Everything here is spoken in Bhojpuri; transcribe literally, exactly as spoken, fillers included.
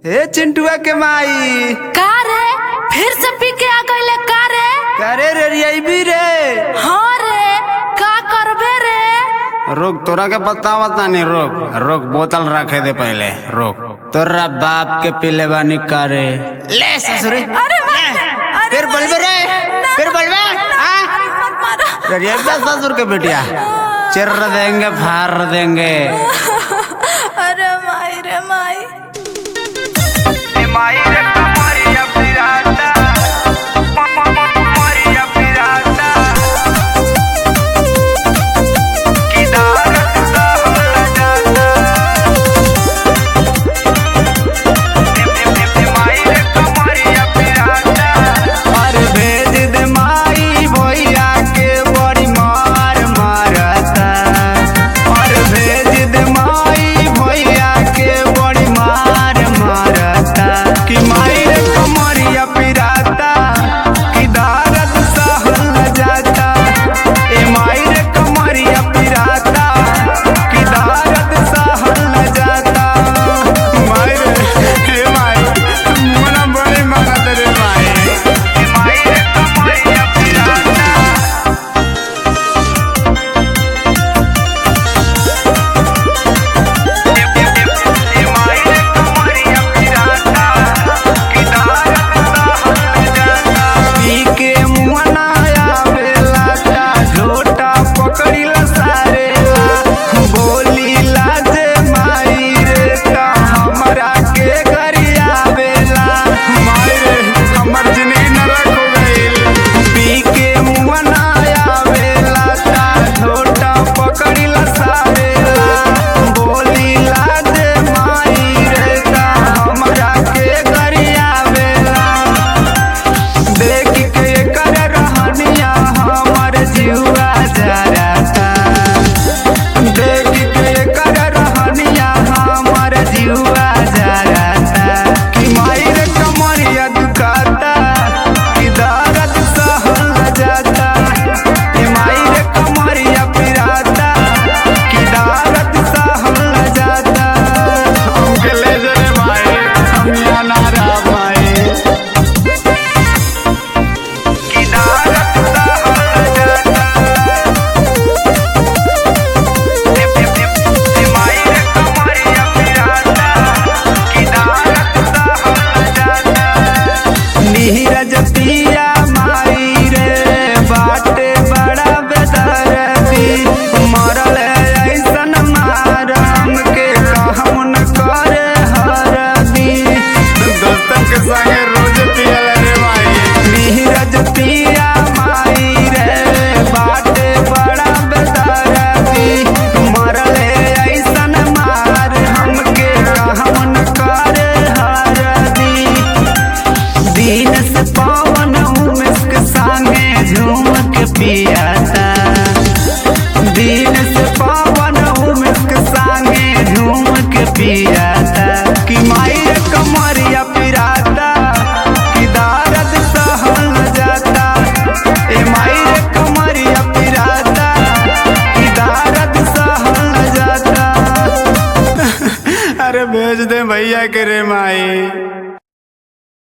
हे चिंटुआ के माई का रे फिर से पी के आ गइले का रे करे रे रियाबी रे। हाँ रे का करबे रे। रोक तोरा के बतावत नहीं रोक रोक बोतल रखे दे पहले रोक तोरा बाप के पीले बानी करे ले ससुरे। अरे फिर बोलबे रे फिर बोलबे हां रियाबी ससुर के बेटिया चिर देंगे फाड़ देंगे। अरे माई रे माई माई रे कमरिया पिराता कमरिया पिराता किधर सहल जाता माई रे कमरिया पिराता। अरे भेज दे माई भैया के बड़ी मार मारता। अरे भेज दे माई भैया के बड़ी मार मारता कि माई रे कमरिया पिराता कि दर्द सहल जाता। ए माई रे कमरिया पिराता कि दर्द सहल जाता। माई रे हे माई मोना बड़ी मारत रे माई ए माई रे कमरिया पिराता। पियाता दिन से पावन उमिस्क सांगे झूम के पियाता कि माई रे कमरिया पिराता कि दर्द सहल जाता। ए माई रे कमरिया पिराता कि दर्द सहल जाता। अरे भेज दे भैया के रे माई।